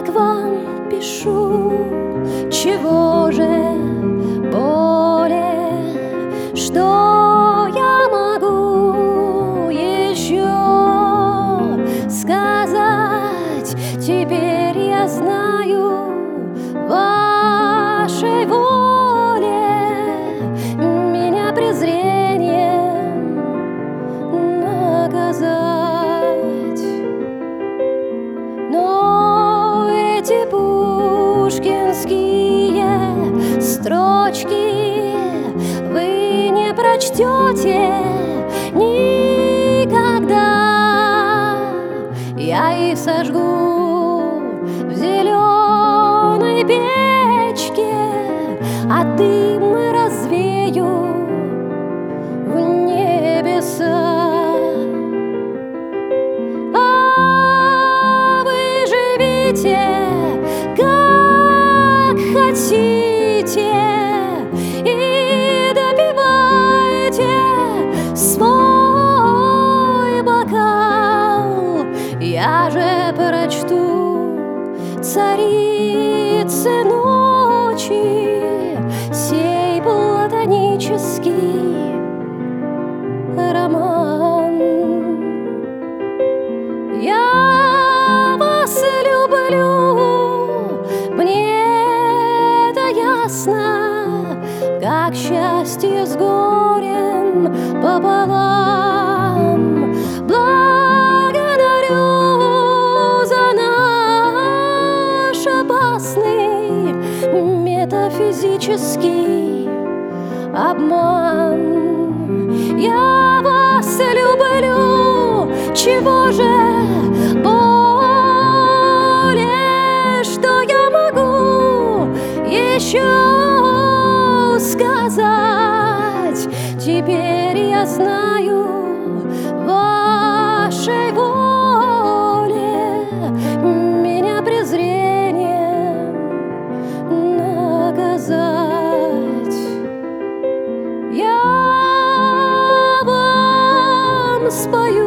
к вам пишу, чего же более, что я могу еще сказать? Теперь я знаю вашей воле меня презрением наказать. Но эти пушкинские строчки вы не прочтете никогда. Я их сожгу в зеленой печке, а дым развею в небеса. Как хотите и допивайте свой бокал. Я же прочту царицы ночи сей платонический роман. Я вас люблю, мне это ясно, как счастье с горем пополам. Благодарю за наш опасный метафизический обман. Я вас люблю, чего же более, что я могу еще сказать? Теперь я знаю вашей воле меня презрением наказать. Я вам спою